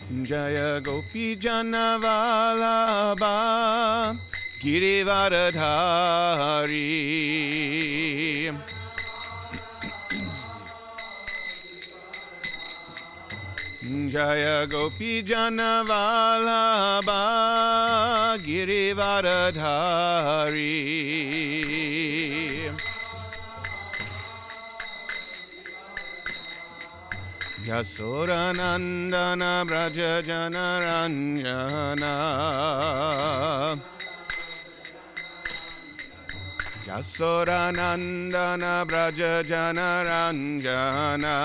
Jaya Gopi Jana Vallabha Girivardhari. Jaya Gopi Jana Vallabha Girivardhari. Yasora Nandana Braja Jana Ranjana. Yasora Nandana Braja Jana Ranjana.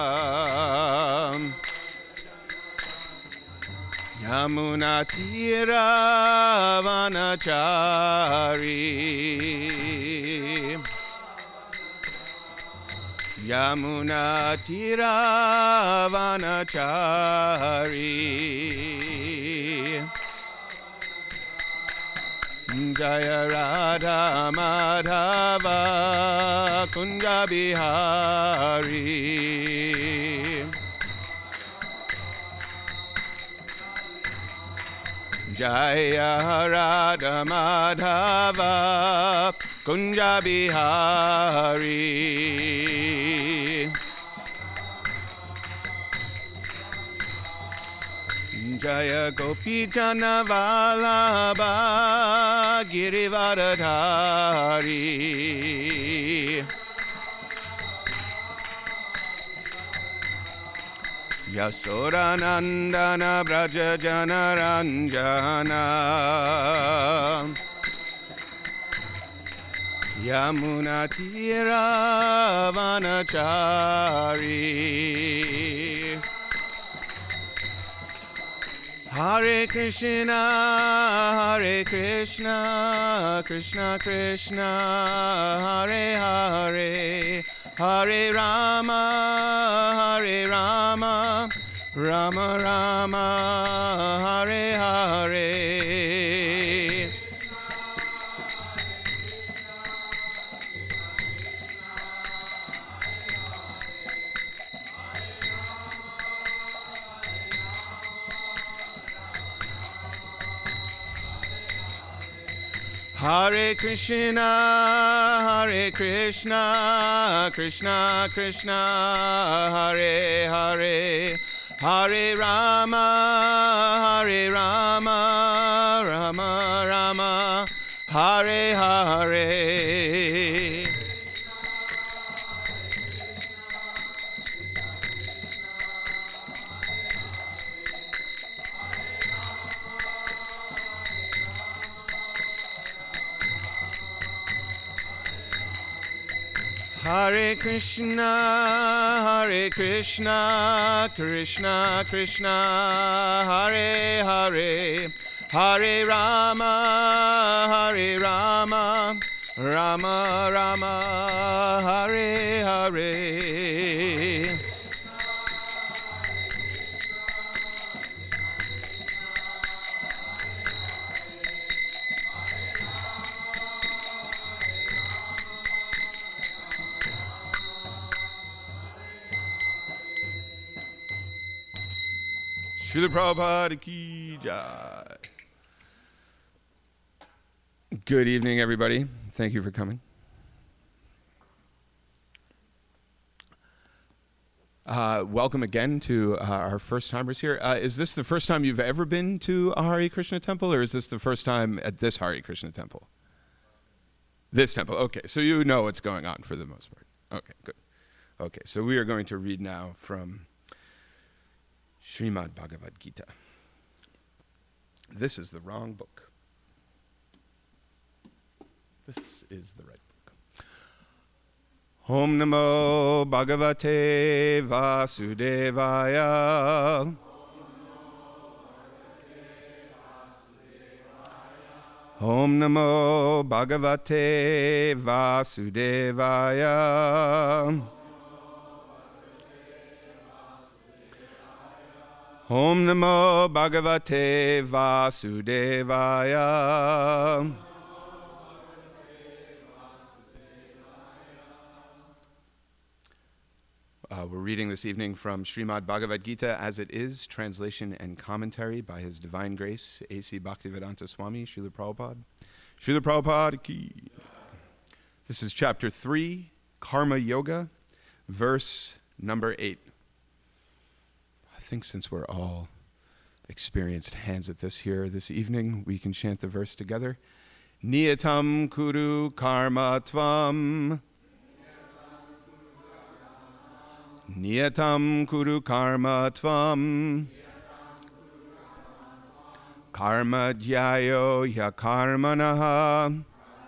Yamuna Tira Vanachari. Yamuna Tira Vanachari. Jaya Radha Madhava Kunja Bihari. Jaya Radha Madhava Kunja Bihari. Jaya Gopi Jana Vallabha Girivardhari. Yasora Nandana Braja Jana Ranjana. Yamuna Tira Vanachari. Hare Krishna, Krishna Krishna, Hare Hare, Hare Rama, Rama Rama, Hare Hare. Hare Krishna, Krishna Krishna, Hare Hare, Hare Rama, Rama Rama, Hare Hare. Hare Krishna, Krishna Krishna, Hare Hare, Hare Rama, Rama Rama, Hare Hare. Srila Prabhupada ki jai. Good evening, everybody. Thank you for coming. Welcome again to our first timers here. Is this the first time you've ever been to a Hare Krishna temple, or is this the first time at this Hare Krishna temple? This temple, okay. So you know what's going on for the most part. Okay, good. Okay, so we are going to read now from Srimad Bhagavad Gita. This is the wrong book. This is the right book. Om Namo Bhagavate Vasudevaya. Om Namo Bhagavate Vasudevaya. Om Namo Bhagavate Vasudevaya. We're reading this evening from Srimad Bhagavad Gita as it is, translation and commentary by His Divine Grace, A.C. Bhaktivedanta Swami, Srila Prabhupada. Srila Prabhupada ki. This is chapter 3, Karma Yoga, verse number 8. I think since we're all experienced hands at this here this evening, we can chant the verse together. Niyatam kuru karma tvam. Niyatam kuru karma tvam. Karma dhyayo ya karmanaha.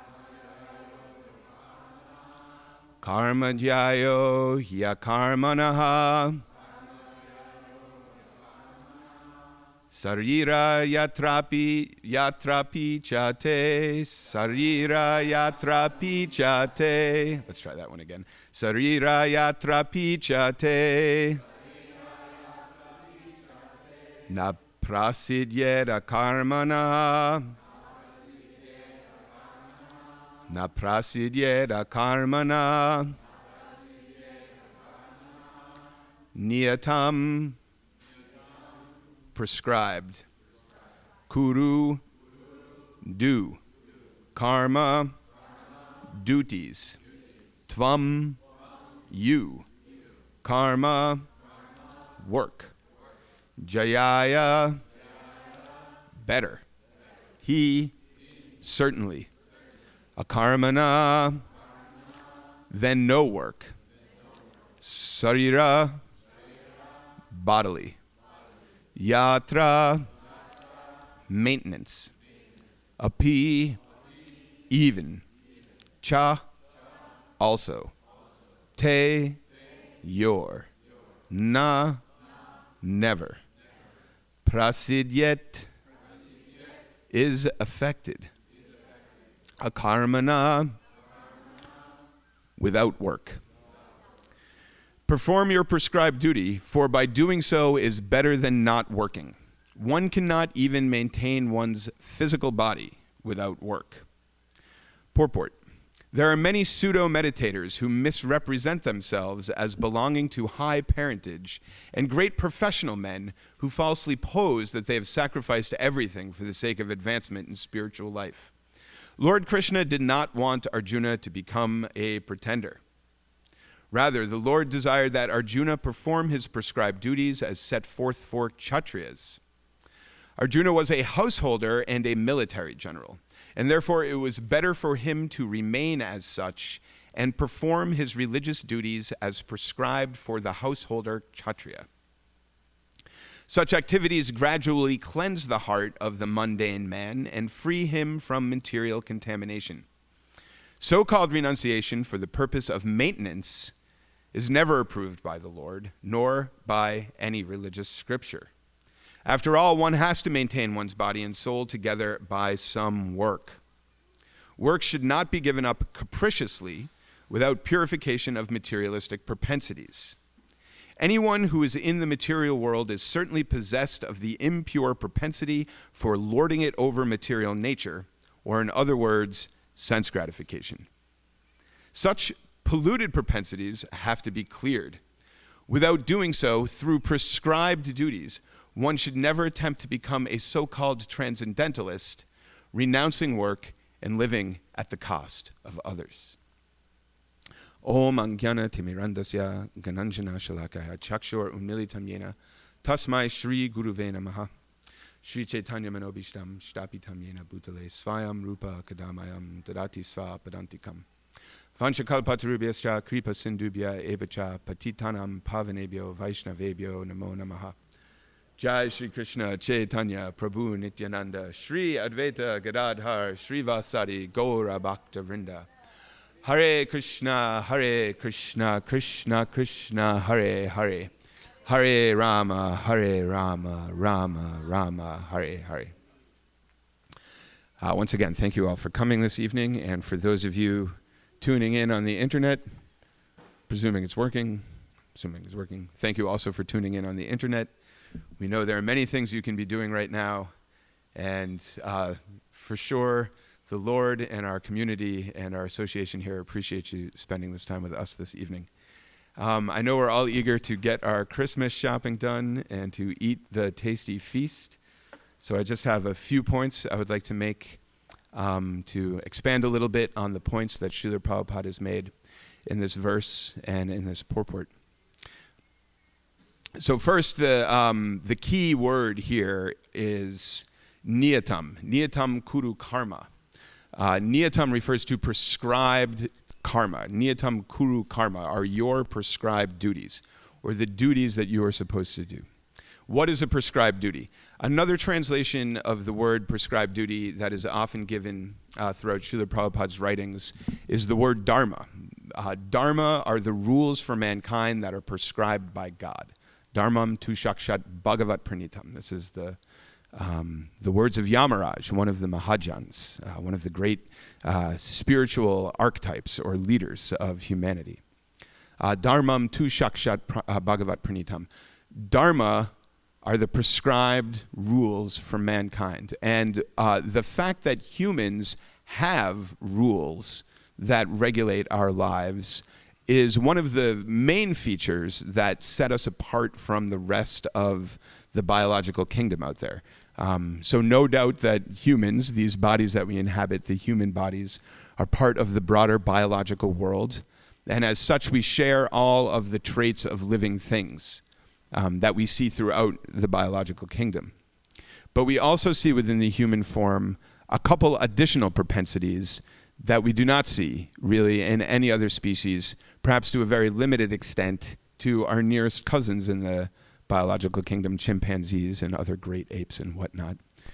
Karma dhyayo ya karmanaha. Sarira yatrapi chate, sarira yatrapi chate. Let's try that one again. Sarira yatrapi chate. Na prasidyeda karmana. Na prasidyeda karmana. Niyatam. Prescribed. Kuru, do. Karma, duties. Tvam, you. Karma, work. Jayaya, better. He, certainly. Akarmana, then no work. Sarira, bodily. Yatra, maintenance. Api, even. Cha, also. Te, your. Na, never. Prasidyet, is affected. Akarmana, without work. Perform your prescribed duty, for by doing so is better than not working. One cannot even maintain one's physical body without work. Purport. There are many pseudo-meditators who misrepresent themselves as belonging to high parentage, and great professional men who falsely pose that they have sacrificed everything for the sake of advancement in spiritual life. Lord Krishna did not want Arjuna to become a pretender. Rather, the Lord desired that Arjuna perform his prescribed duties as set forth for Kshatriyas. Arjuna was a householder and a military general, and therefore it was better for him to remain as such and perform his religious duties as prescribed for the householder Kshatriya. Such activities gradually cleanse the heart of the mundane man and free him from material contamination. So-called renunciation for the purpose of maintenance is never approved by the Lord, nor by any religious scripture. After all, one has to maintain one's body and soul together by some work. Work should not be given up capriciously without purification of materialistic propensities. Anyone who is in the material world is certainly possessed of the impure propensity for lording it over material nature, or in other words, sense gratification. Such polluted propensities have to be cleared. Without doing so, through prescribed duties, one should never attempt to become a so-called transcendentalist, renouncing work and living at the cost of others. Om Angyana Timirandasya Gananjana Shalakaya Chakshur Unmilitam Yena Tasmai Shri Guruve Namaha Shri Chaitanya Manobishtam Shtapitam Yena Bhutale Svayam Rupa Kadamayam Dadati Sva Padantikam Vanchakalpatarubhyascha Kripa Sindubhya Evacha Patitanam Pavanebhyo Vaishnavebhyo Namo Namaha. Jai Shri Krishna Chaitanya Prabhu Nityananda Shri Advaita Gadadhar Shri Vasadi Gaura Bhakta Vrinda. Hare Krishna Krishna Krishna Hare Hare Hare Rama Rama Rama Hare Hare. Once again, thank you all for coming this evening, and for those of you tuning in on the internet, presuming it's working, thank you also for tuning in on the internet. We know there are many things you can be doing right now, and for sure, the Lord and our community and our association here appreciate you spending this time with us this evening. I know we're all eager to get our Christmas shopping done and to eat the tasty feast. So I just have a few points I would like to make to expand a little bit on the points that Srila Prabhupada has made in this verse and in this purport. So first, the key word here is niyatam. Niyatam kuru karma. Niyatam refers to prescribed karma. Niyatam kuru karma are your prescribed duties, or the duties that you are supposed to do. What is a prescribed duty? Another translation of the word prescribed duty that is often given throughout Srila Prabhupada's writings is the word dharma. Dharma are the rules for mankind that are prescribed by God. Dharmam tu shakshat bhagavat pranitam. This is the words of Yamaraj, one of the Mahajans, one of the great spiritual archetypes or leaders of humanity. Dharmam tu shakshat bhagavat pranitam. Dharma are the prescribed rules for mankind. And the fact that humans have rules that regulate our lives is one of the main features that set us apart from the rest of the biological kingdom out there. So no doubt that humans, these bodies that we inhabit, the human bodies, are part of the broader biological world. And as such, we share all of the traits of living things that we see throughout the biological kingdom. But we also see within the human form a couple additional propensities that we do not see really in any other species, perhaps to a very limited extent to our nearest cousins in the biological kingdom, chimpanzees and other great apes and whatnot.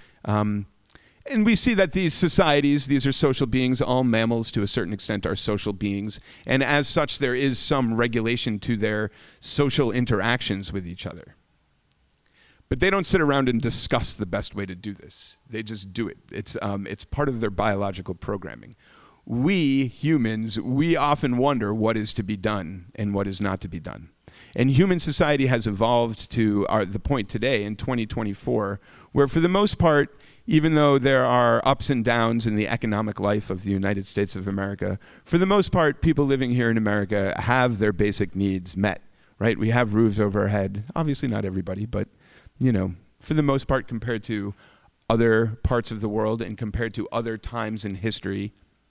And we see that these societies, these are social beings, all mammals to a certain extent are social beings, and as such there is some regulation to their social interactions with each other. But they don't sit around and discuss the best way to do this. They just do it. It's part of their biological programming. We, humans, we often wonder what is to be done and what is not to be done. And human society has evolved to the point today in 2024, where for the most part, even though there are ups and downs in the economic life of the United States of America, for the most part, people living here in America have their basic needs met, right? We have roofs over our head. Obviously not everybody, but, for the most part, compared to other parts of the world and compared to other times in history,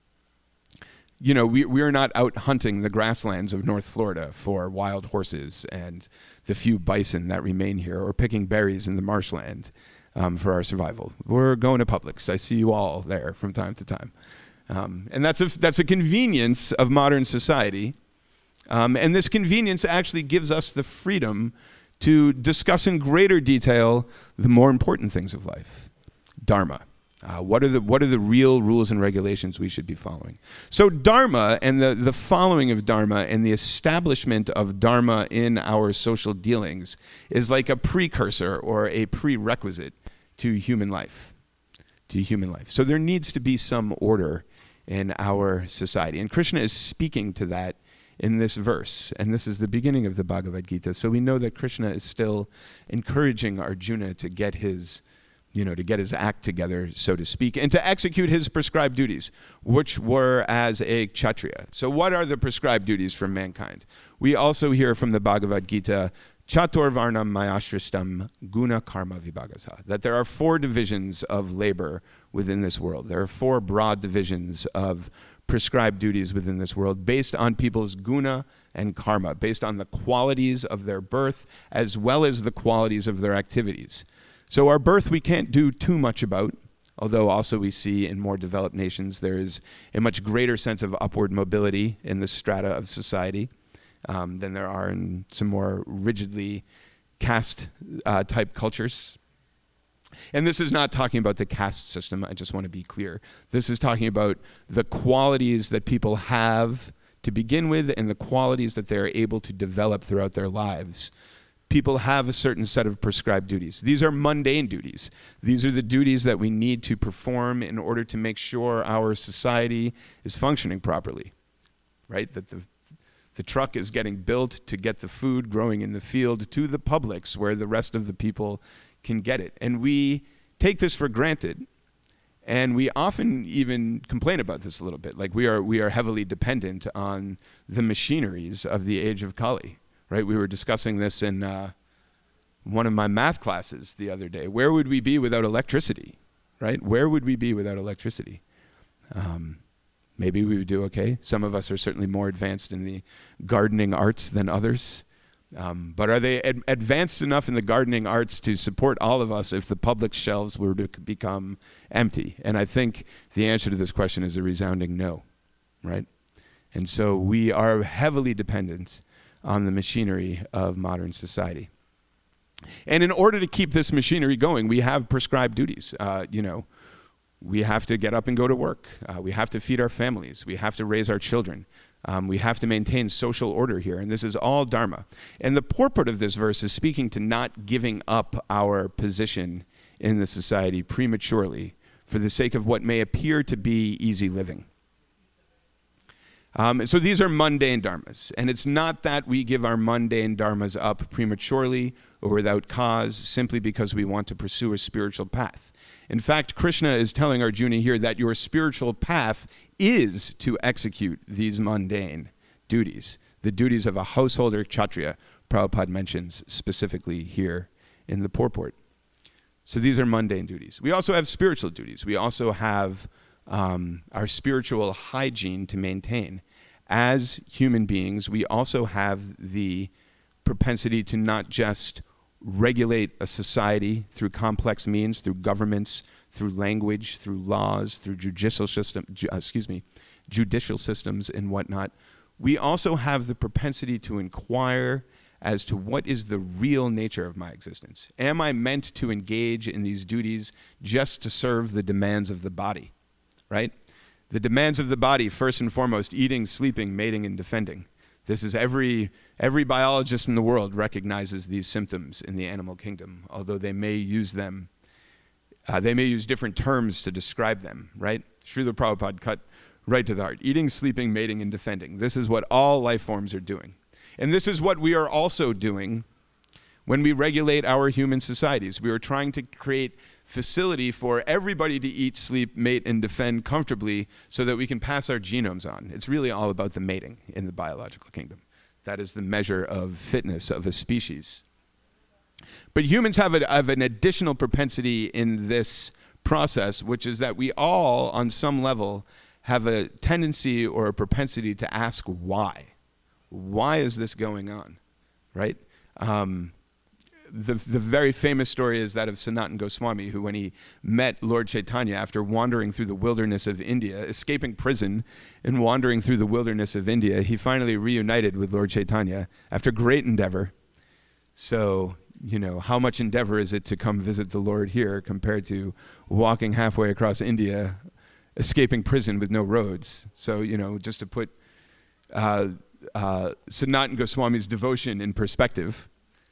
we are not out hunting the grasslands of North Florida for wild horses and the few bison that remain here, or picking berries in the marshland for our survival. We're going to Publix. I see you all there from time to time. And that's a convenience of modern society. And this convenience actually gives us the freedom to discuss in greater detail the more important things of life. Dharma. What are the real rules and regulations we should be following? So Dharma and the following of Dharma and the establishment of Dharma in our social dealings is like a precursor or a prerequisite to human life. So there needs to be some order in our society. And Krishna is speaking to that in this verse. And this is the beginning of the Bhagavad Gita. So we know that Krishna is still encouraging Arjuna to get his act together, so to speak, and to execute his prescribed duties, which were as a Kshatriya. So what are the prescribed duties for mankind? We also hear from the Bhagavad Gita, Chatur Varnam Mayashristam Guna Karma Vibhagasa, that there are 4 divisions of labor within this world. There are 4 broad divisions of prescribed duties within this world based on people's guna and karma, based on the qualities of their birth as well as the qualities of their activities. So our birth we can't do too much about, although also we see in more developed nations there is a much greater sense of upward mobility in the strata of society than there are in some more rigidly caste type cultures. And this is not talking about the caste system, I just want to be clear. This is talking about the qualities that people have to begin with and the qualities that they're able to develop throughout their lives. People have a certain set of prescribed duties. These are mundane duties. These are the duties that we need to perform in order to make sure our society is functioning properly, right? That the truck is getting built to get the food growing in the field to the Publix where the rest of the people can get it. And we take this for granted. And we often even complain about this a little bit. Like we are heavily dependent on the machineries of the age of Kali, right? We were discussing this in one of my math classes the other day. Where would we be without electricity, right? Where would we be without electricity? Maybe we would do okay. Some of us are certainly more advanced in the gardening arts than others. But are they advanced enough in the gardening arts to support all of us if the public shelves were to become empty? And I think the answer to this question is a resounding no, right? And so we are heavily dependent on the machinery of modern society. And in order to keep this machinery going, we have prescribed duties. We have to get up and go to work. We have to feed our families. We have to raise our children. We have to maintain social order here, and this is all Dharma. And the purport of this verse is speaking to not giving up our position in the society prematurely for the sake of what may appear to be easy living. So these are mundane dharmas, and it's not that we give our mundane dharmas up prematurely or without cause simply because we want to pursue a spiritual path. In fact, Krishna is telling Arjuna here that your spiritual path is to execute these mundane duties, the duties of a householder kshatriya, Prabhupada mentions specifically here in the purport. So these are mundane duties. We also have spiritual duties. We also have our spiritual hygiene to maintain. As human beings, we also have the propensity to not just regulate a society through complex means, through governments, through language, through laws, through judicial systems and whatnot. We also have the propensity to inquire as to what is the real nature of my existence. Am I meant to engage in these duties just to serve the demands of the body, right? The demands of the body, first and foremost, eating, sleeping, mating, and defending. This is every biologist in the world recognizes these symptoms in the animal kingdom, although they may use them, they may use different terms to describe them, right? Srila Prabhupada cut right to the heart. Eating, sleeping, mating, and defending. This is what all life forms are doing. And this is what we are also doing when we regulate our human societies. We are trying to create facility for everybody to eat, sleep, mate, and defend comfortably so that we can pass our genomes on. It's really all about the mating in the biological kingdom. That is the measure of fitness of a species. But humans have an additional propensity in this process, which is that we all, on some level, have a tendency or a propensity to ask why. Why is this going on, right? The very famous story is that of Sanatana Goswami, who when he met Lord Chaitanya after wandering through the wilderness of India, escaping prison and wandering through the wilderness of India, he finally reunited with Lord Chaitanya after great endeavor. So, how much endeavor is it to come visit the Lord here compared to walking halfway across India, escaping prison with no roads? So, just to put Sanatana Goswami's devotion in perspective.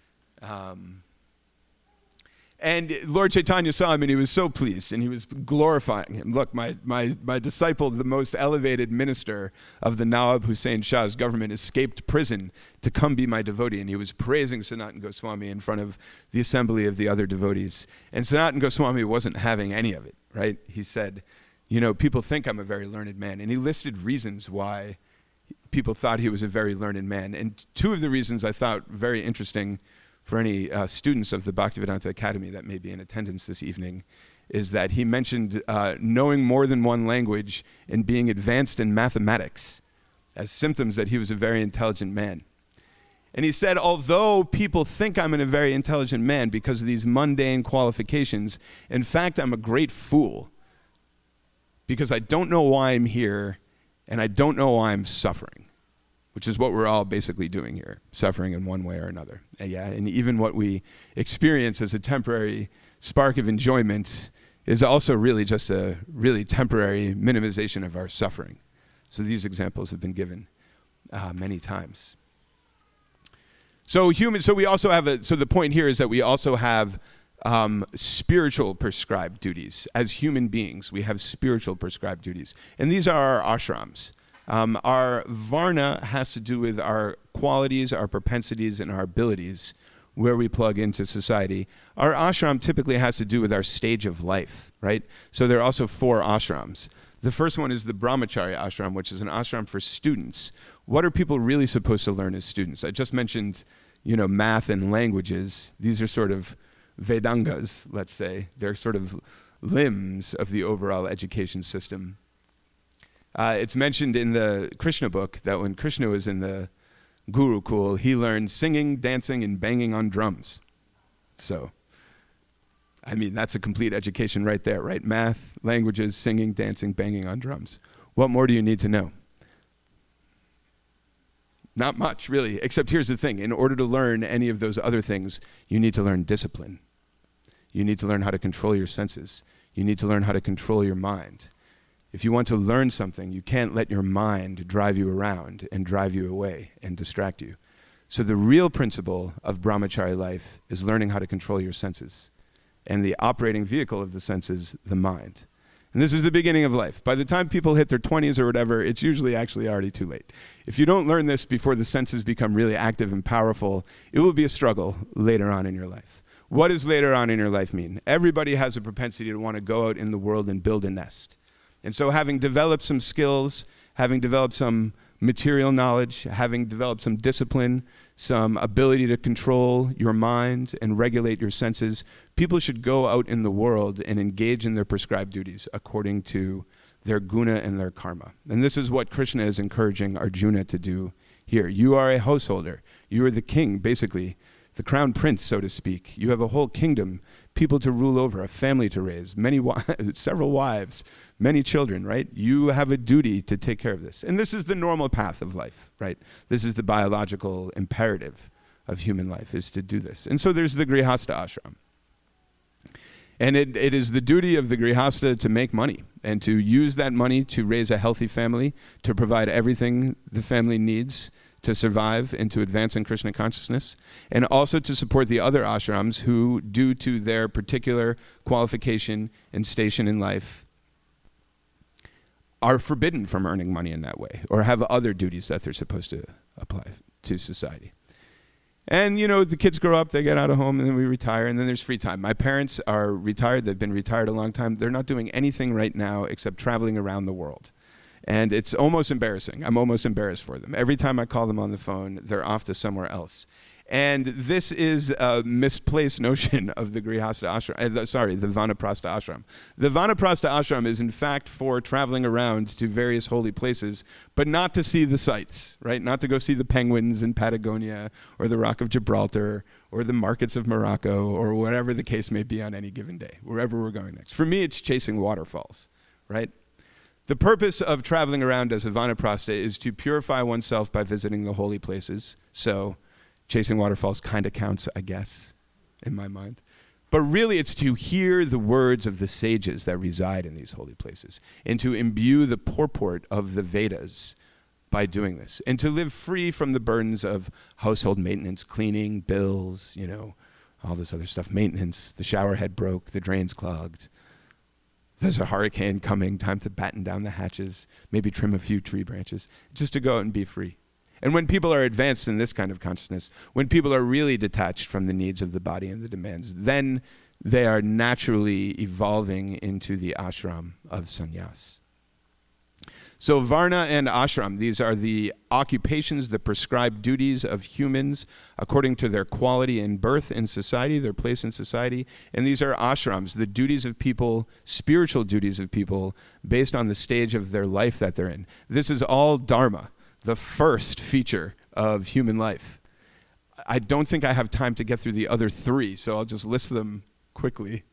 And Lord Chaitanya saw him and he was so pleased and he was glorifying him. Look, my disciple, the most elevated minister of the Nawab Hussain Shah's government, escaped prison to come be my devotee. And he was praising Sanatana Goswami in front of the assembly of the other devotees. And Sanatana Goswami wasn't having any of it, right? He said, people think I'm a very learned man. And he listed reasons why people thought he was a very learned man. And two of the reasons I thought very interesting for any students of the Bhaktivedanta Academy that may be in attendance this evening, is that he mentioned knowing more than one language and being advanced in mathematics as symptoms that he was a very intelligent man. And he said, although people think I'm a very intelligent man because of these mundane qualifications, in fact, I'm a great fool because I don't know why I'm here and I don't know why I'm suffering. Which is what we're all basically doing here, suffering in one way or another. And even what we experience as a temporary spark of enjoyment is also really just a really temporary minimization of our suffering. So these examples have been given many times. So we also have so the point here is that we also have spiritual prescribed duties. As human beings, we have spiritual prescribed duties. And these are our ashrams. Our varna has to do with our qualities, our propensities, and our abilities, where we plug into society. Our ashram typically has to do with our stage of life, right? So there are also 4 ashrams. The first one is the Brahmachari ashram, which is an ashram for students. What are people really supposed to learn as students? I just mentioned, math and languages. These are sort of Vedangas, let's say. They're sort of limbs of the overall education system. It's mentioned in the Krishna book that when Krishna was in the Gurukul, he learned singing, dancing, and banging on drums. So, that's a complete education right there, right? Math, languages, singing, dancing, banging on drums. What more do you need to know? Not much, really, except here's the thing. In order to learn any of those other things, you need to learn discipline. You need to learn how to control your senses. You need to learn how to control your mind. If you want to learn something, you can't let your mind drive you around and drive you away and distract you. So the real principle of brahmachari life is learning how to control your senses. And the operating vehicle of the senses, the mind. And this is the beginning of life. By the time people hit their 20s or whatever, it's usually actually already too late. If you don't learn this before the senses become really active and powerful, it will be a struggle later on in your life. What does later on in your life mean? Everybody has a propensity to want to go out in the world and build a nest. And so having developed some skills, having developed some material knowledge, having developed some discipline, some ability to control your mind and regulate your senses, people should go out in the world and engage in their prescribed duties according to their guna and their karma. And this is what Krishna is encouraging Arjuna to do here. You are a householder. You are the king, basically, the crown prince, so to speak. You have a whole kingdom, people to rule over, a family to raise, several wives, many children, right? You have a duty to take care of this. And this is the normal path of life, right? This is the biological imperative of human life, is to do this. And so there's the Grihastha ashram. And it is the duty of the Grihastha to make money and to use that money to raise a healthy family, to provide everything the family needs to survive and to advance in Krishna consciousness, and also to support the other ashrams who, due to their particular qualification and station in life, are forbidden from earning money in that way or have other duties that they're supposed to apply to society. And, the kids grow up, they get out of home, and then we retire, and then there's free time. My parents are retired. They've been retired a long time. They're not doing anything right now except traveling around the world. And it's almost embarrassing. I'm almost embarrassed for them. Every time I call them on the phone, they're off to somewhere else. And this is a misplaced notion of the Grihastha ashram, the Vanaprastha ashram. The Vanaprastha ashram is in fact for traveling around to various holy places, but not to see the sights, right? Not to go see the penguins in Patagonia or the Rock of Gibraltar or the markets of Morocco or whatever the case may be on any given day, wherever we're going next. For me, it's chasing waterfalls, right? The purpose of traveling around as a Vanaprastha is to purify oneself by visiting the holy places. So chasing waterfalls kind of counts, I guess, in my mind. But really it's to hear the words of the sages that reside in these holy places and to imbue the purport of the Vedas by doing this and to live free from the burdens of household maintenance, cleaning, bills, all this other stuff, maintenance, the shower head broke, the drain's clogged. There's a hurricane coming, time to batten down the hatches, maybe trim a few tree branches, just to go out and be free. And when people are advanced in this kind of consciousness, when people are really detached from the needs of the body and the demands, then they are naturally evolving into the ashram of sannyas. So varna and ashram, these are the occupations, the prescribed duties of humans according to their quality in birth in society, their place in society. And these are ashrams, the duties of people, spiritual duties of people based on the stage of their life that they're in. This is all dharma, the first feature of human life. I don't think I have time to get through the other 3, so I'll just list them quickly.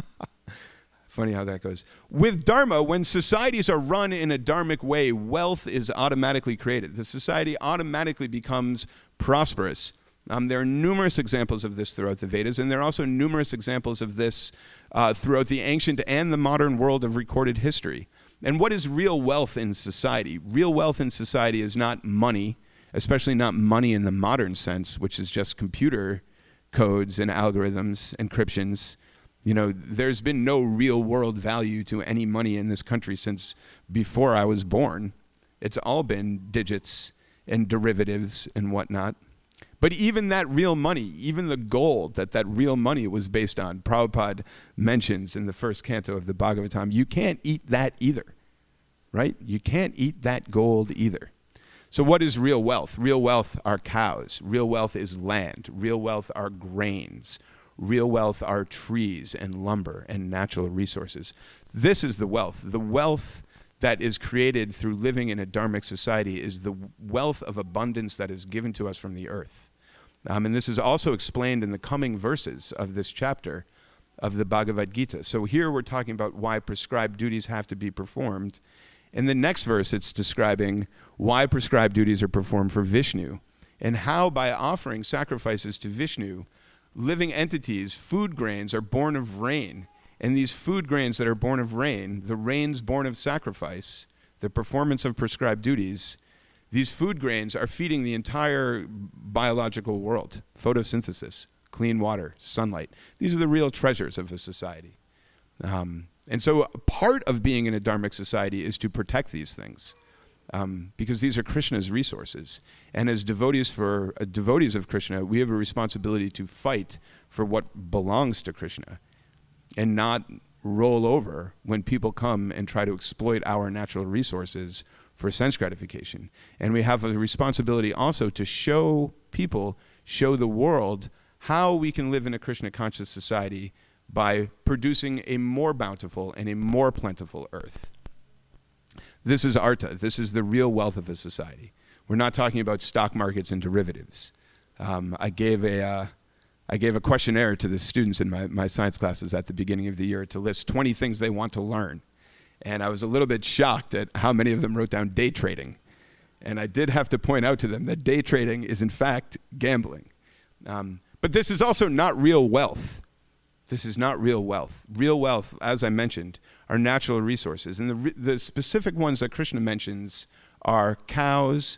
Funny how that goes. With dharma, when societies are run in a dharmic way, wealth is automatically created. The society automatically becomes prosperous. There are numerous examples of this throughout the Vedas, and there are also numerous examples of this throughout the ancient and the modern world of recorded history. And what is real wealth in society? Real wealth in society is not money, especially not money in the modern sense, which is just computer codes and algorithms, encryptions. There's been no real world value to any money in this country since before I was born. It's all been digits and derivatives and whatnot. But even that real money, even the gold that real money was based on, Prabhupada mentions in the first canto of the Bhagavatam, you can't eat that either, right? You can't eat that gold either. So what is real wealth? Real wealth are cows. Real wealth is land. Real wealth are grains. Real wealth are trees and lumber and natural resources. This is the wealth. The wealth that is created through living in a dharmic society is the wealth of abundance that is given to us from the earth. And this is also explained in the coming verses of this chapter of the Bhagavad Gita. So here we're talking about why prescribed duties have to be performed. In the next verse, it's describing why prescribed duties are performed for Vishnu and how by offering sacrifices to Vishnu, living entities, food grains, are born of rain. And these food grains that are born of rain, the rains born of sacrifice, the performance of prescribed duties, these food grains are feeding the entire biological world. Photosynthesis, clean water, sunlight. These are the real treasures of a society. And so part of being in a dharmic society is to protect these things because these are Krishna's resources. And as devotees of Krishna, we have a responsibility to fight for what belongs to Krishna and not roll over when people come and try to exploit our natural resources for sense gratification. And we have a responsibility also to show the world how we can live in a Krishna conscious society by producing a more bountiful and a more plentiful earth. This is artha. This is the real wealth of a society. We're not talking about stock markets and derivatives. I gave a questionnaire to the students in my science classes at the beginning of the year to list 20 things they want to learn. And I was a little bit shocked at how many of them wrote down day trading. And I did have to point out to them that day trading is in fact gambling. But this is also not real wealth. This is not real wealth. Real wealth, as I mentioned, are natural resources. And the specific ones that Krishna mentions are cows,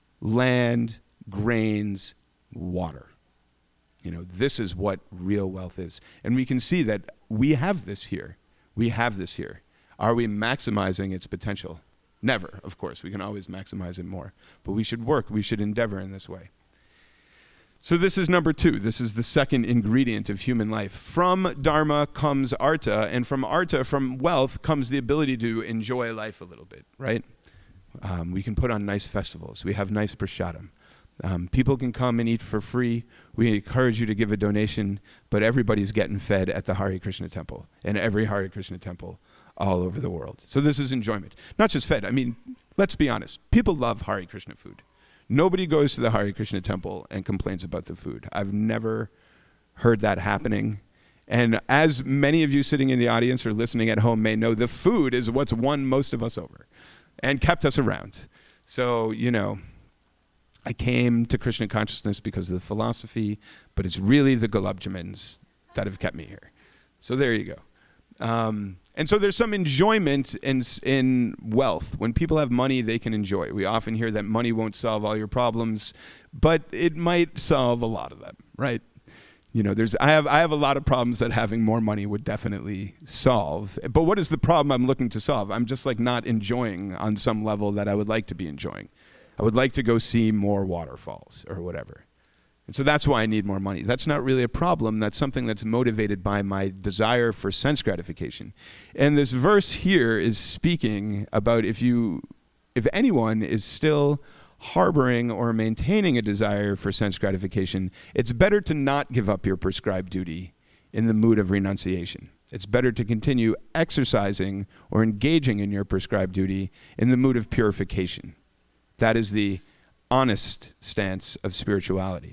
land, grains, water. This is what real wealth is. And we can see that we have this here. Are we maximizing its potential? Never, of course. We can always maximize it more. But we should endeavor in this way. So this is number 2. This is the second ingredient of human life. From dharma comes artha, and from artha, from wealth, comes the ability to enjoy life a little bit, right? We can put on nice festivals. We have nice prasadam. People can come and eat for free. We encourage you to give a donation, but everybody's getting fed at the Hare Krishna temple, and every Hare Krishna temple all over the world. So this is enjoyment. Not just fed. I mean, let's be honest. People love Hare Krishna food. Nobody goes to the Hare Krishna temple and complains about the food. I've never heard that happening. And as many of you sitting in the audience or listening at home may know, the food is what's won most of us over and kept us around. So, I came to Krishna consciousness because of the philosophy, but it's really the gulab jamans that have kept me here. So there you go. And so there's some enjoyment in wealth. When people have money, they can enjoy. We often hear that money won't solve all your problems, but it might solve a lot of them, right? I have a lot of problems that having more money would definitely solve. But what is the problem I'm looking to solve? I'm just not enjoying on some level that I would like to be enjoying. I would like to go see more waterfalls or whatever. And so that's why I need more money. That's not really a problem. That's something that's motivated by my desire for sense gratification. And this verse here is speaking about if anyone is still harboring or maintaining a desire for sense gratification, it's better to not give up your prescribed duty in the mood of renunciation. It's better to continue exercising or engaging in your prescribed duty in the mood of purification. That is the honest stance of spirituality.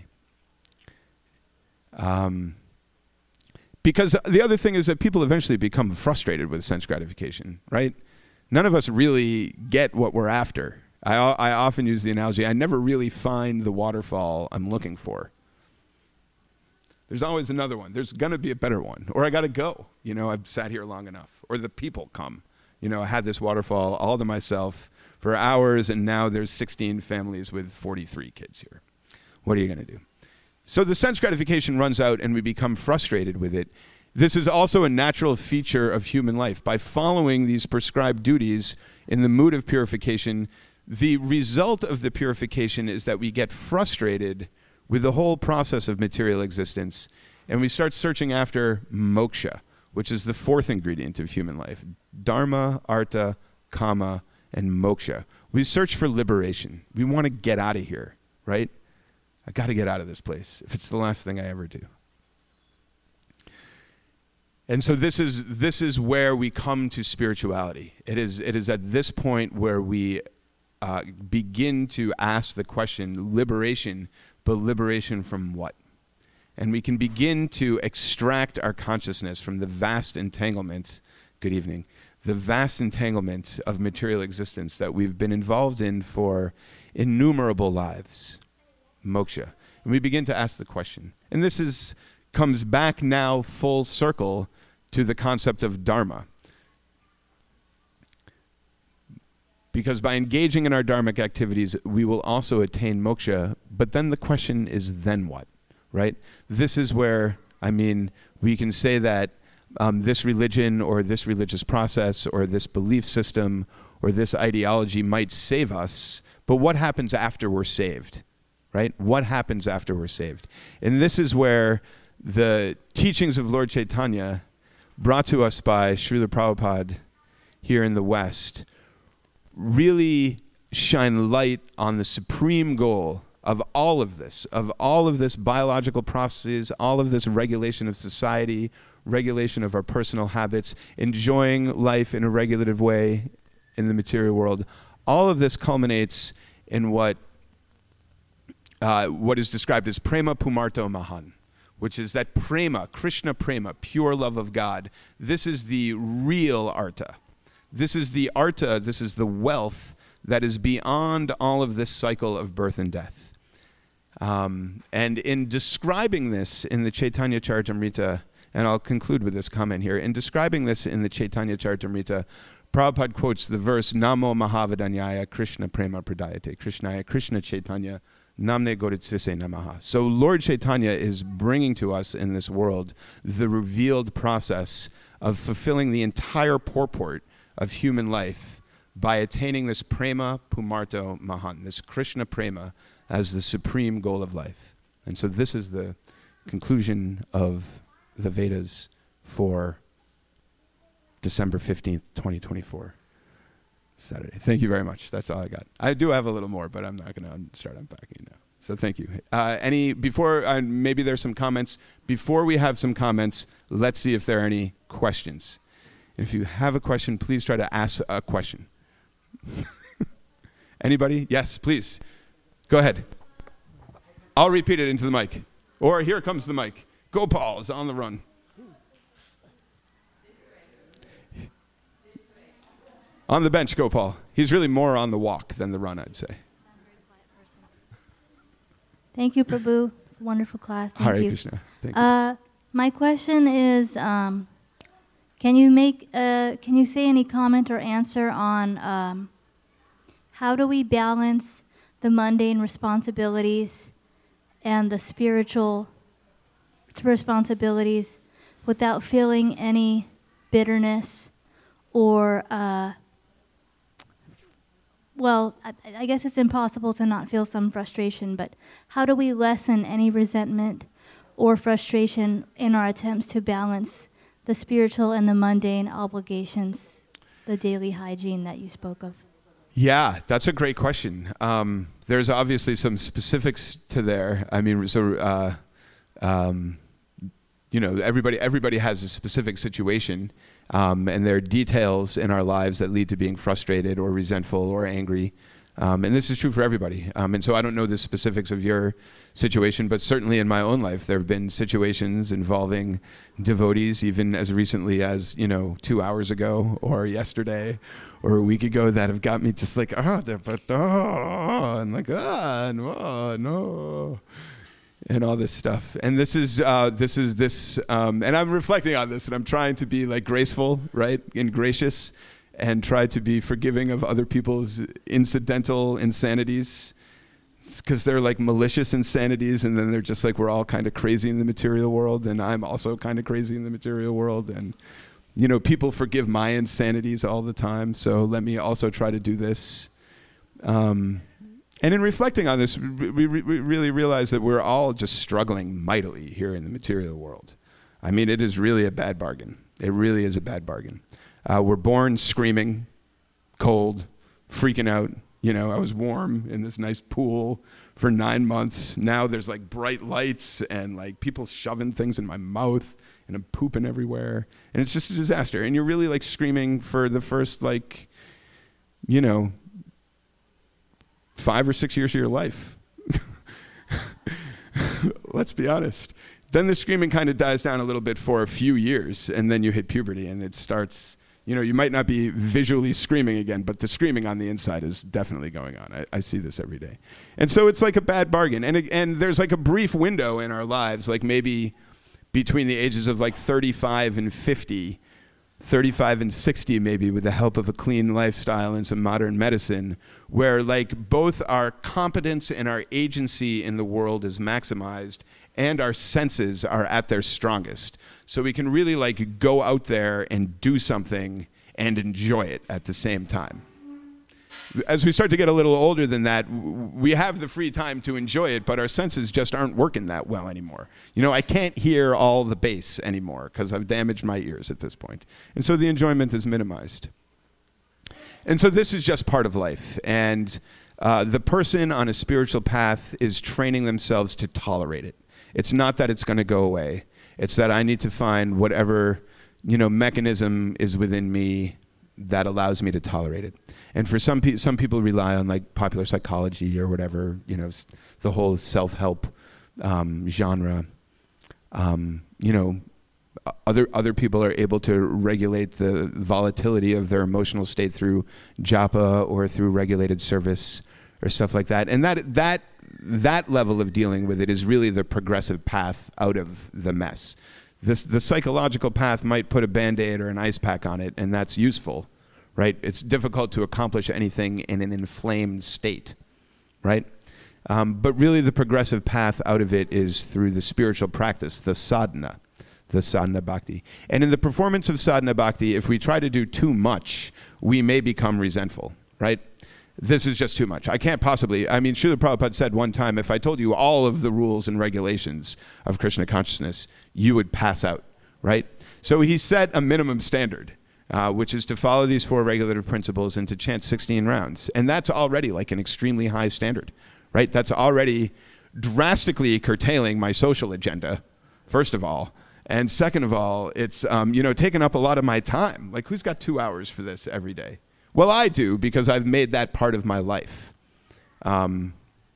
Because the other thing is that people eventually become frustrated with sense gratification, right? None of us really get what we're after. I often use the analogy, I never really find the waterfall I'm looking for. There's always another one. There's going to be a better one. Or I got to go. I've sat here long enough. Or the people come. I had this waterfall all to myself for hours, and now there's 16 families with 43 kids here. What are you going to do? So the sense gratification runs out and we become frustrated with it. This is also a natural feature of human life. By following these prescribed duties in the mood of purification, the result of the purification is that we get frustrated with the whole process of material existence, and we start searching after moksha, which is the fourth ingredient of human life. Dharma, artha, kama, and moksha. We search for liberation. We want to get out of here, right? I got to get out of this place if it's the last thing I ever do. And so this is where we come to spirituality. It is at this point where we begin to ask the question, liberation, but liberation from what? And we can begin to extract our consciousness from the vast entanglement, good evening, the vast entanglement of material existence that we've been involved in for innumerable lives, moksha. And we begin to ask the question. And this comes back now full circle to the concept of dharma. Because by engaging in our dharmic activities, we will also attain moksha, but then the question is, then what, right? This is where, we can say that this religion or this religious process or this belief system or this ideology might save us, but what happens after we're saved, right? What happens after we're saved? And this is where the teachings of Lord Chaitanya, brought to us by Srila Prabhupada here in the West, really shine light on the supreme goal of all of this biological processes, all of this regulation of society, regulation of our personal habits, enjoying life in a regulative way in the material world. All of this culminates in what is described as prema pumarto mahan, which is that prema, Krishna prema, pure love of God. This is the real artha. This is the artha, this is the wealth that is beyond all of this cycle of birth and death. And in describing this in the Chaitanya Charitamrita, and I'll conclude with this comment here, in describing this in the Chaitanya Charitamrita, Prabhupada quotes the verse, Namo Mahavadanyaya Krishna Prema Pradayate, Krishnaya Krishna Chaitanya Namne Goditsvise Namaha. So Lord Chaitanya is bringing to us in this world the revealed process of fulfilling the entire purport of human life by attaining this prema pumarto mahan, this Krishna prema as the supreme goal of life. And so this is the conclusion of the Vedas for December 15th, 2024, Saturday. Thank you very much. That's all I got. I do have a little more, but I'm not going to start unpacking now. So thank you. Maybe there's some comments. Before we have some comments, let's see if there are any questions. If you have a question, please try to ask a question. Anybody? Yes, please. Go ahead. I'll repeat it into the mic. Or here comes the mic. Gopal is on the run. On the bench, Gopal. He's really more on the walk than the run, I'd say. Thank you, Prabhu. Wonderful class. Thank Hare you. Krishna. Thank you. My question is, can you say any comment or answer on how do we balance the mundane responsibilities and the spiritual responsibilities without feeling any bitterness or I guess it's impossible to not feel some frustration, but how do we lessen any resentment or frustration in our attempts to balance the spiritual and the mundane obligations, the daily hygiene that you spoke of? Yeah, that's a great question. There's obviously some specifics to there. Everybody has a specific situation, and there are details in our lives that lead to being frustrated or resentful or angry. And this is true for everybody. And so I don't know the specifics of your situation, but certainly in my own life, there have been situations involving devotees, even as recently as, 2 hours ago or yesterday or a week ago, that have got me just like, no. And all this stuff. And this is, and I'm reflecting on this, and I'm trying to be like graceful, right, and gracious, and try to be forgiving of other people's incidental insanities, because they're like malicious insanities, and then they're just like, we're all kind of crazy in the material world, and I'm also kind of crazy in the material world, and people forgive my insanities all the time, so let me also try to do this. And in reflecting on this, we really realize that we're all just struggling mightily here in the material world. I mean, it is really a bad bargain. It really is a bad bargain. We're born screaming, cold, freaking out. You know, I was warm in this nice pool for 9 months. Now there's like bright lights and like people shoving things in my mouth and I'm pooping everywhere. And it's just a disaster. And you're really like screaming for the first 5 or 6 years of your life. Let's be honest. Then the screaming kind of dies down a little bit for a few years, and then you hit puberty, and it starts, you might not be visually screaming again, but the screaming on the inside is definitely going on. I see this every day. And so it's like a bad bargain. And there's like a brief window in our lives, like maybe between the ages of like 35 and 50, 35 and 60 maybe, with the help of a clean lifestyle and some modern medicine, where like both our competence and our agency in the world is maximized and our senses are at their strongest. So we can really like go out there and do something and enjoy it at the same time. As we start to get a little older than that, we have the free time to enjoy it, but our senses just aren't working that well anymore. I can't hear all the bass anymore because I've damaged my ears at this point. And so the enjoyment is minimized. And so this is just part of life. And the person on a spiritual path is training themselves to tolerate it. It's not that it's going to go away. It's that I need to find whatever, mechanism is within me that allows me to tolerate it. And for some people rely on like popular psychology or whatever, the whole self-help genre. Other people are able to regulate the volatility of their emotional state through japa or through regulated service or stuff like that. And that level of dealing with it is really the progressive path out of the mess. The psychological path might put a Band-Aid or an ice pack on it, and that's useful, right? It's difficult to accomplish anything in an inflamed state, right? But really the progressive path out of it is through the spiritual practice, the sadhana bhakti. And in the performance of sadhana bhakti, if we try to do too much, we may become resentful, right? This is just too much. I can't possibly, Srila Prabhupada said one time, if I told you all of the rules and regulations of Krishna consciousness, you would pass out, right? So he set a minimum standard, which is to follow these 4 regulative principles and to chant 16 rounds. And that's already like an extremely high standard, right? That's already drastically curtailing my social agenda, first of all. And second of all, it's, taken up a lot of my time. Like, who's got 2 hours for this every day? Well, I do, because I've made that part of my life. But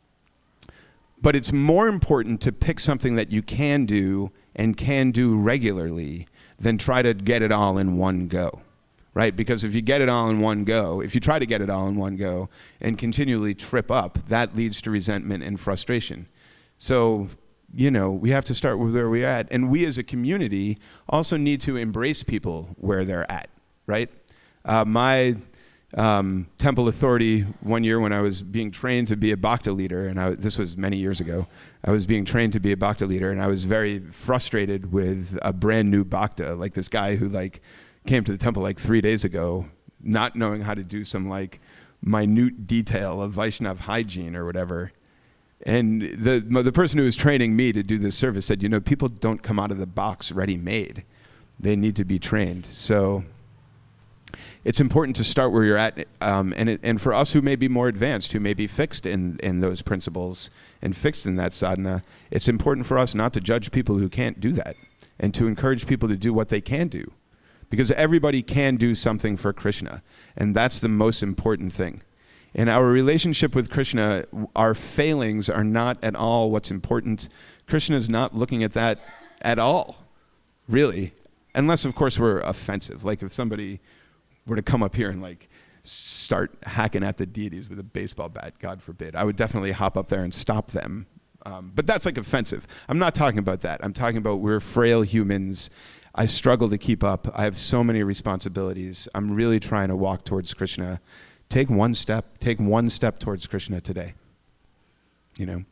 it's more important to pick something that you can do and can do regularly than try to get it all in one go, right? Because if you get it all in one go, if you try to get it all in one go and continually trip up, that leads to resentment and frustration. So, we have to start with where we're at. And we as a community also need to embrace people where they're at, right? My temple authority one year when I was being trained to be a bhakta leader, and this was many years ago, I was being trained to be a bhakta leader, and I was very frustrated with a brand new bhakta, like this guy who came to the temple 3 days ago, not knowing how to do some minute detail of Vaishnav hygiene or whatever. And the person who was training me to do this service said, people don't come out of the box ready-made. They need to be trained. So it's important to start where you're at, and for us who may be more advanced, who may be fixed in those principles and fixed in that sadhana, it's important for us not to judge people who can't do that and to encourage people to do what they can do, because everybody can do something for Krishna, and that's the most important thing. In our relationship with Krishna, our failings are not at all what's important. Krishna is not looking at that at all, really, unless, of course, we're offensive. Like if somebody were to come up here and start hacking at the deities with a baseball bat, God forbid, I would definitely hop up there and stop them. But that's offensive. I'm not talking about that. I'm talking about we're frail humans. I struggle to keep up. I have so many responsibilities. I'm really trying to walk towards Krishna. Take one step towards Krishna today. Does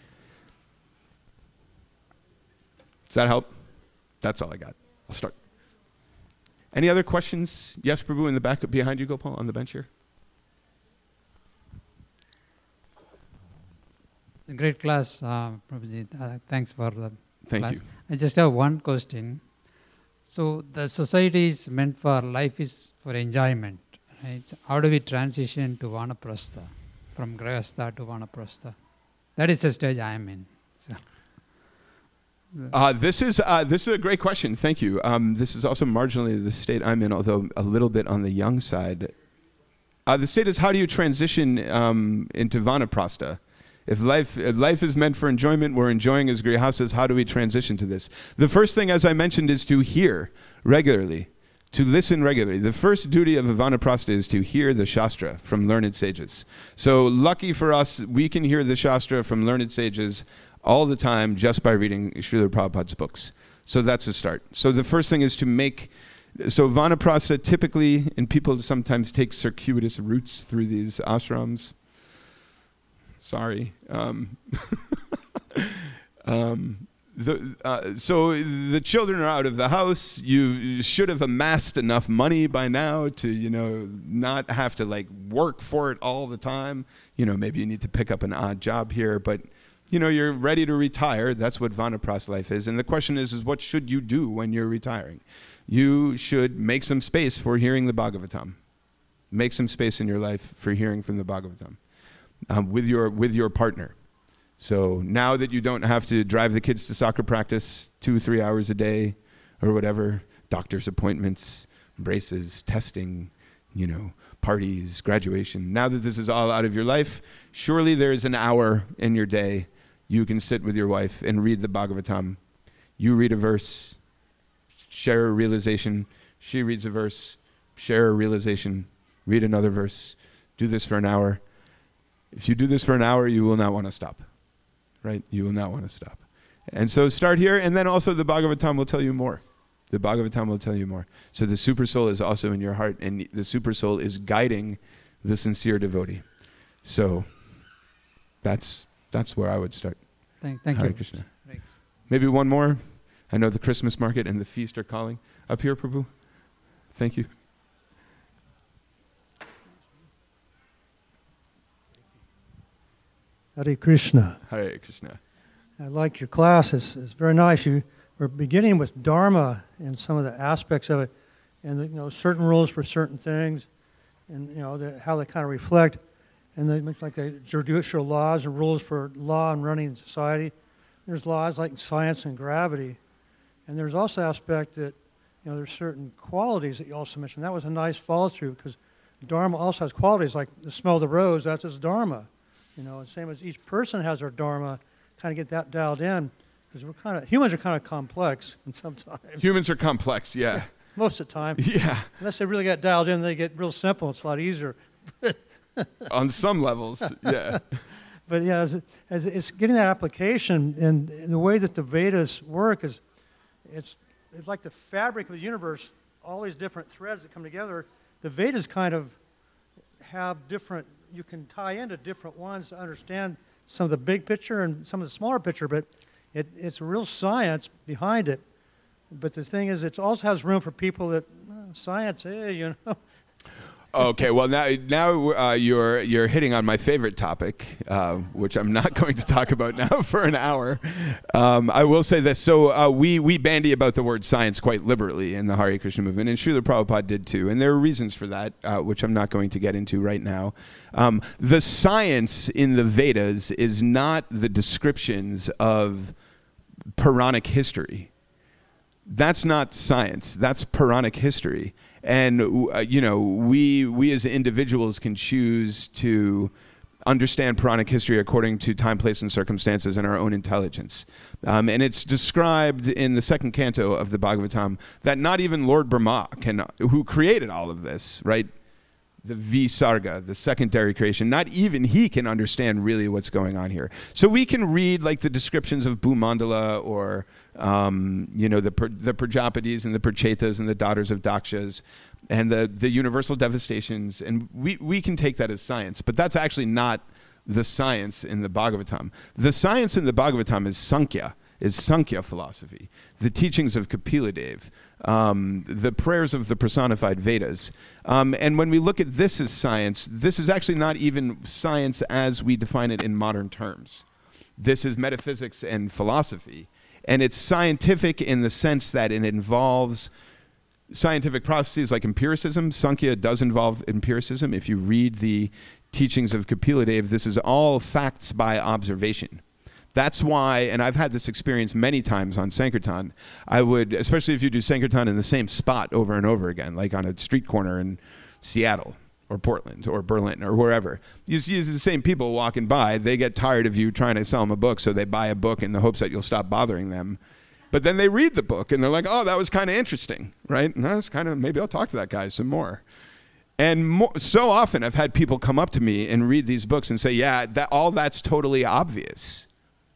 that help? That's all I got. I'll start. Any other questions? Yes, Prabhu, in the back behind you, Gopal, on the bench here. Great class, Prabhuji. Thanks for the Thank class. you. I just have one question. So the society is meant for life is for enjoyment, right? So how do we transition to Vanaprastha, from Grahastha to Vanaprastha? That is the stage I am in. So. This is a great question. Thank you. This is also marginally the state I'm in, although a little bit on the young side. The state is, how do you transition into Vanaprastha? If life is meant for enjoyment, we're enjoying as grihastas, how do we transition to this? The first thing, as I mentioned, is to hear regularly, to listen regularly. The first duty of a Vanaprastha is to hear the Shastra from learned sages. So lucky for us, we can hear the Shastra from learned sages all the time just by reading Srila Prabhupada's books. So that's a start. So the first thing is to make, so Vanaprastha typically, and people sometimes take circuitous routes through these ashrams. Sorry. So the children are out of the house. You should have amassed enough money by now to, not have to work for it all the time. Maybe you need to pick up an odd job here, but you're ready to retire. That's what Vanaprastha life is. And the question is what should you do when you're retiring? You should make some space for hearing the Bhagavatam. Make some space in your life for hearing from the Bhagavatam. With your partner. So now that you don't have to drive the kids to soccer practice 2-3 hours a day or whatever, doctor's appointments, braces, testing, parties, graduation. Now that this is all out of your life, surely there is an hour in your day you can sit with your wife and read the Bhagavatam. You read a verse, share a realization. She reads a verse, share a realization, read another verse. Do this for an hour. If you do this for an hour, you will not want to stop, right? You will not want to stop. And so start here, and then also the Bhagavatam will tell you more. The Bhagavatam will tell you more. So the super soul is also in your heart, and the super soul is guiding the sincere devotee. So that's where I would start. Thank Hare you. Krishna. Right. Maybe one more. I know the Christmas market and the feast are calling. Up here, Prabhu. Thank you. Hare Krishna. Hare Krishna. I like your class. It's very nice. We're beginning with Dharma and some of the aspects of it, and certain rules for certain things, and how they kind of reflect, and they make like the judicial laws and rules for law and running society. There's laws like science and gravity, and there's also aspect that there's certain qualities that you also mentioned. That was a nice follow through because Dharma also has qualities like the smell of the rose. That's its Dharma. Same as each person has their Dharma, kind of get that dialed in, because humans are kind of complex, and sometimes. Humans are complex, yeah. Most of the time. Yeah. Unless they really get dialed in, they get real simple. It's a lot easier. On some levels, yeah. But yeah, as it's getting that application, and the way that the Vedas work is, it's like the fabric of the universe, all these different threads that come together. The Vedas kind of have different, you can tie into different ones to understand some of the big picture and some of the smaller picture, but it's real science behind it. But the thing is, it also has room for people that, science, Okay, well now you're hitting on my favorite topic, which I'm not going to talk about now for an hour. I will say this: so we bandy about the word science quite liberally in the Hare Krishna movement, and Srila Prabhupada did too. And there are reasons for that, which I'm not going to get into right now. The science in the Vedas is not the descriptions of Puranic history. That's not science. That's Puranic history. And, we as individuals can choose to understand Puranic history according to time, place, and circumstances and our own intelligence. And it's described in the second canto of the Bhagavatam that not even Lord Brahma, who created all of this, right? The Visarga, the secondary creation, not even he can understand really what's going on here. So we can read like the descriptions of Bhumandala or, the Prajapatis and the Prachetas and the daughters of Dakshas and the universal devastations. And we can take that as science, but that's actually not the science in the Bhagavatam. The science in the Bhagavatam is Sankhya philosophy, the teachings of Kapila Dev, the prayers of the personified Vedas. And when we look at this as science, this is actually not even science as we define it in modern terms. This is metaphysics and philosophy. And it's scientific in the sense that it involves scientific processes like empiricism. Sankhya does involve empiricism. If you read the teachings of Kapila Dev, this is all facts by observation. That's why, and I've had this experience many times on Sankirtan, I would, especially if you do Sankirtan in the same spot over and over again, like on a street corner in Seattle or Portland or Berlin or wherever. You see the same people walking by. They get tired of you trying to sell them a book, so they buy a book in the hopes that you'll stop bothering them. But then they read the book and they're like, oh, that was kind of interesting, right? And that's kind of, maybe I'll talk to that guy some more. And so often I've had people come up to me and read these books and say, yeah, all that's totally obvious.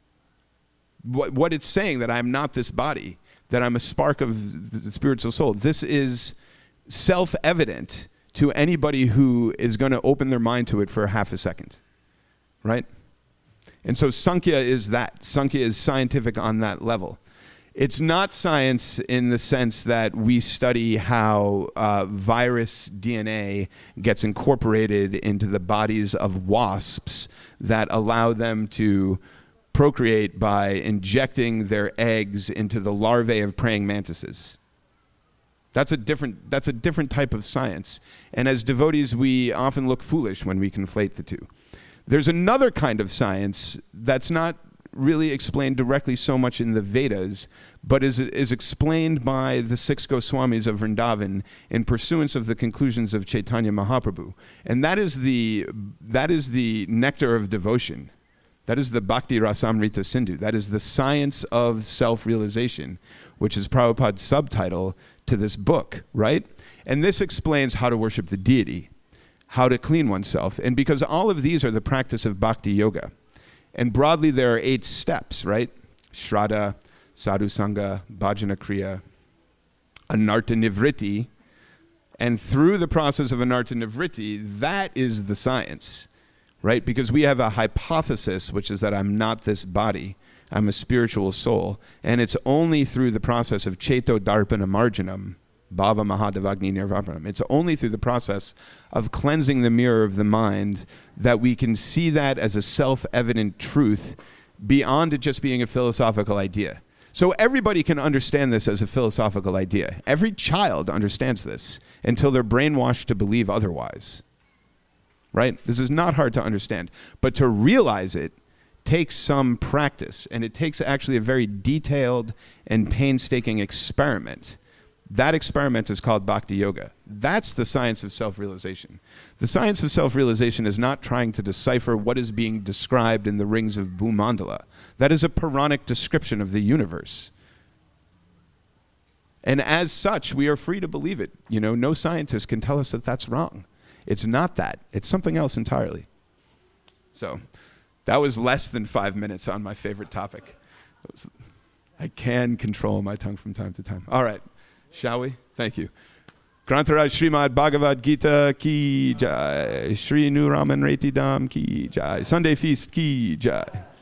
What it's saying, that I'm not this body, that I'm a spark of the spiritual soul, this is self-evident to anybody who is going to open their mind to it for half a second, right? And so Sankhya is that. Sankhya is scientific on that level. It's not science in the sense that we study how virus DNA gets incorporated into the bodies of wasps that allow them to procreate by injecting their eggs into the larvae of praying mantises. That's a different type of science. And as devotees, we often look foolish when we conflate the two. There's another kind of science that's not really explained directly so much in the Vedas, but is explained by the 6 Goswamis of Vrindavan in pursuance of the conclusions of Chaitanya Mahaprabhu. And that is the nectar of devotion. That is the Bhakti Rasamrita Sindhu. That is the science of self-realization, which is Prabhupada's subtitle to this book, right? And this explains how to worship the deity, how to clean oneself. And because all of these are the practice of Bhakti Yoga. And broadly, there are 8 steps, right? Shraddha, Sadhu Sangha, Bhajana Kriya, Anartha Nivritti. And through the process of Anartha Nivritti, that is the science, right? Because we have a hypothesis, which is that I'm not this body. I'm a spiritual soul. And it's only through the process of Cheto Darpana Marjanam, Bhava Mahadavagni Nirvapanam. It's only through the process of cleansing the mirror of the mind that we can see that as a self-evident truth beyond it just being a philosophical idea. So everybody can understand this as a philosophical idea. Every child understands this until they're brainwashed to believe otherwise. Right? This is not hard to understand. But to realize it takes some practice, and it takes actually a very detailed and painstaking experiment. That experiment is called Bhakti Yoga. That's the science of self-realization. The science of self-realization is not trying to decipher what is being described in the rings of Bhumandala. That is a Puranic description of the universe. And as such, we are free to believe it. You know, no scientist can tell us that that's wrong. It's not that. It's something else entirely. So that was less than 5 minutes on my favorite topic. I can control my tongue from time to time. All right. Shall we? Thank you. Grantaraj Srimad Bhagavad Gita ki jai. Shri Nuraman Reti Dham ki jai. Sunday Feast ki jai.